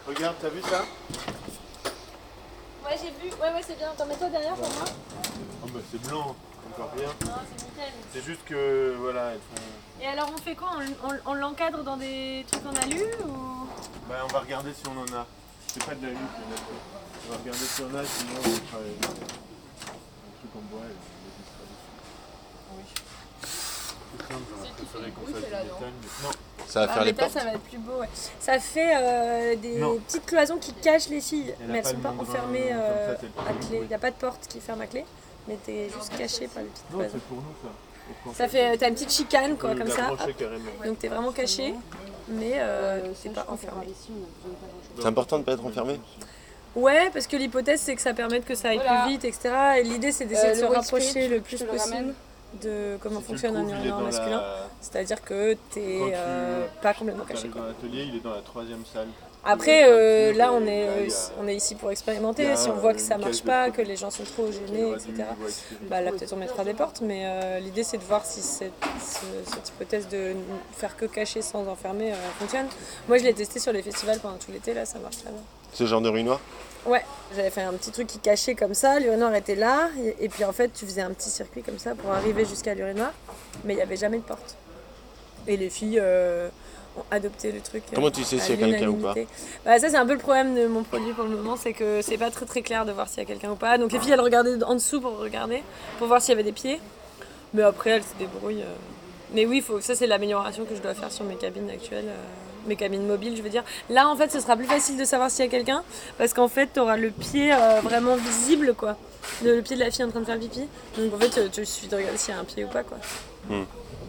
Regarde, t'as vu ça? Ouais, j'ai vu. Ouais, c'est bien. T'en mets toi derrière pour moi? Oh bah c'est blanc, encore rien. Non, c'est nickel. C'est juste que, voilà, elles font... Et alors, on fait quoi? On l'encadre dans des trucs en alu ou... Bah on va regarder si on en a. C'est pas de la lutte, honnêtement. On va regarder si on a, sinon on fera un truc en bois et on les mettra dessus. Oui. C'est simple, j'aurais préféré qu'on fasse du métal, mais non. Ça va faire les métal, portes. ça va être plus beau, ouais. Ça fait des petites cloisons qui cachent les filles, mais elles sont pas enfermées à clé. Il n'y a pas de porte qui ferme à clé, mais t'es juste caché par les petites Non, cloisons. c'est pour nous ça. Ça fait, t'as une petite chicane quoi, comme ça. Carrément. Donc t'es vraiment caché, mais t'es pas enfermé. C'est important de ne pas être enfermé. Ouais, parce que l'hypothèse c'est que ça permette que ça aille plus vite, etc. Et l'idée c'est d'essayer de se rapprocher le plus possible de comment fonctionne un urinoir masculin. C'est-à-dire que t'es pas complètement caché. Dans l'atelier, il est dans la 3e salle. Après, là on est ici pour expérimenter. Si on voit que ça marche pas, que les gens sont trop gênés, etc. Bah là peut-être on mettra des portes, mais l'idée c'est de voir si cette hypothèse de faire que cacher sans enfermer fonctionne. Moi je l'ai testé sur les festivals pendant tout l'été, là ça marche très bien. Ce genre d'urinoir? Ouais, j'avais fait un petit truc qui cachait comme ça, l'urinoir était là, et puis en fait tu faisais un petit circuit comme ça pour arriver jusqu'à l'urinoir, mais il n'y avait jamais de porte. Et les filles ont adopté le truc. Comment tu sais s'il y a quelqu'un ou pas? Bah, ça c'est un peu le problème de mon produit pour le moment, c'est que c'est pas très très clair de voir s'il y a quelqu'un ou pas. Donc les filles elles regardaient en dessous pour regarder, pour voir s'il y avait des pieds, mais après elles se débrouillent. Mais oui, ça c'est l'amélioration que je dois faire sur mes cabines actuelles. Mes cabines mobiles, je veux dire. Là, en fait, ce sera plus facile de savoir s'il y a quelqu'un, parce qu'en fait, tu auras le pied vraiment visible, quoi. Le pied de la fille en train de faire pipi. Donc, en fait, tu suffit de regarder s'il y a un pied ou pas, quoi. Donc,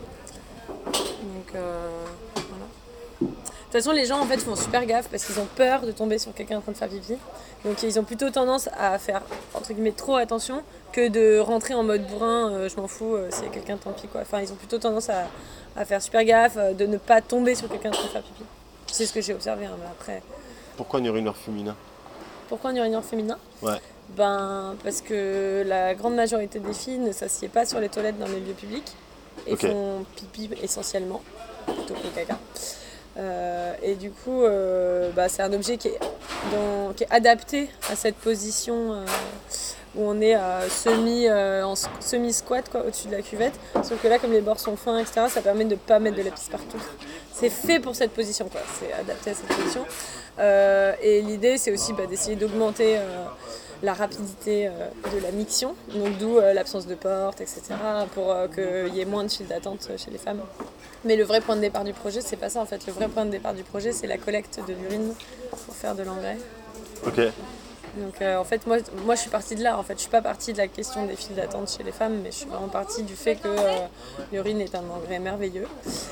voilà. De toute façon, les gens, en fait, font super gaffe, parce qu'ils ont peur de tomber sur quelqu'un en train de faire pipi. Donc, ils ont plutôt tendance à faire, entre guillemets, trop attention, que de rentrer en mode bourrin, je m'en fous, s'il y a quelqu'un, tant pis, quoi. Enfin, ils ont plutôt tendance à faire super gaffe, de ne pas tomber sur quelqu'un en train de faire pipi. C'est ce que j'ai observé, hein, mais après... Pourquoi un urinoir féminin? Pourquoi un urinoir féminin? Ouais. Ben, parce que la grande majorité des filles ne s'assied pas sur les toilettes dans les lieux publics et font pipi essentiellement, plutôt que caca. Et du coup, c'est un objet qui est adapté à cette position où on est en semi-squat quoi, au-dessus de la cuvette. Sauf que là, comme les bords sont fins, etc., ça permet de ne pas mettre de la pisse partout. C'est fait pour cette position, quoi. C'est adapté à cette position. Et l'idée, c'est aussi d'essayer d'augmenter la rapidité de la miction, donc d'où l'absence de porte, etc., pour qu'il y ait moins de file d'attente chez les femmes. Mais le vrai point de départ du projet, c'est pas ça en fait. Le vrai point de départ du projet, c'est la collecte de l'urine pour faire de l'engrais. Ok. Donc en fait, moi je suis partie de là. En fait, je suis pas partie de la question des files d'attente chez les femmes, mais je suis vraiment partie du fait que l'urine est un engrais merveilleux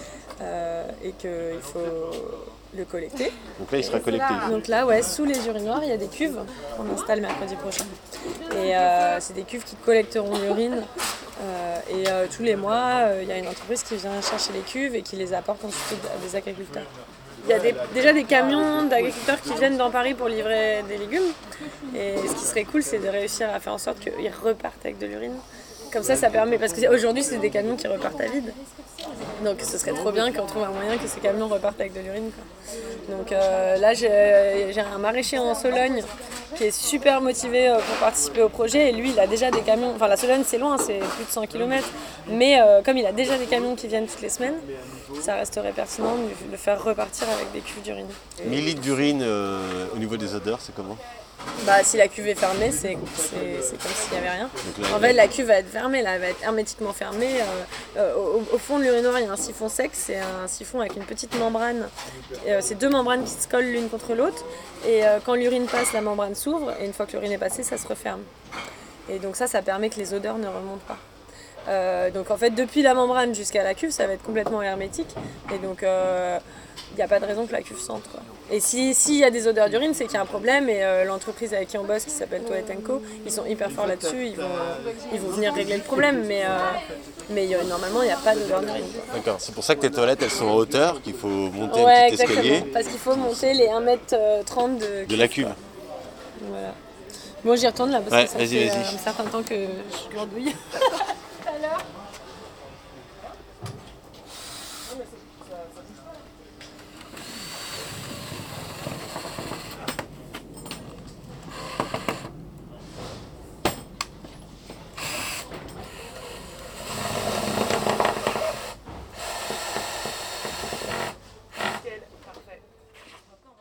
et qu'il faut le collecter. Donc là, il sera collecté. Donc là, ouais, sous les urinoirs, il y a des cuves qu'on installe mercredi prochain. Et c'est des cuves qui collecteront l'urine. Et tous les mois, il y a une entreprise qui vient chercher les cuves et qui les apporte ensuite à des agriculteurs. Il y a déjà des camions d'agriculteurs qui viennent dans Paris pour livrer des légumes. Et ce qui serait cool, c'est de réussir à faire en sorte qu'ils repartent avec de l'urine. Comme ça permet, parce qu'aujourd'hui, c'est des camions qui repartent à vide. Donc ce serait trop bien qu'on trouve un moyen que ces camions repartent avec de l'urine, quoi. Donc là, j'ai un maraîcher en Sologne qui est super motivé pour participer au projet. Et lui, il a déjà des camions. Enfin, la Sologne, c'est loin, c'est plus de 100 km. Mais comme il a déjà des camions qui viennent toutes les semaines, ça resterait pertinent de le faire repartir avec des cuves d'urine. 1000 litres d'urine au niveau des odeurs, c'est comment? Si la cuve est fermée, c'est comme s'il n'y avait rien. En fait, la cuve va être fermée, là, elle va être hermétiquement fermée. Au fond de l'urinoir, il y a un siphon sec, c'est un siphon avec une petite membrane. C'est deux membranes qui se collent l'une contre l'autre. Et quand l'urine passe, la membrane s'ouvre. Et une fois que l'urine est passée, ça se referme. Et donc ça permet que les odeurs ne remontent pas. Donc en fait, depuis la membrane jusqu'à la cuve, ça va être complètement hermétique. Et donc, il n'y a pas de raison que la cuve sente, quoi. Et s'il y a des odeurs d'urine, c'est qu'il y a un problème. Et l'entreprise avec qui on bosse, qui s'appelle Toilette & Co, ils sont hyper forts là-dessus. Ils vont venir régler le problème. Mais normalement, il n'y a pas d'odeur d'urine, quoi. D'accord, c'est pour ça que tes toilettes, elles sont en hauteur, qu'il faut monter un petit exactement. escalier. Parce qu'il faut monter les 1m30 de la cuve. Voilà. Bon, j'y retourne là, parce que ça vas-y. fait un certain temps que je glandouille.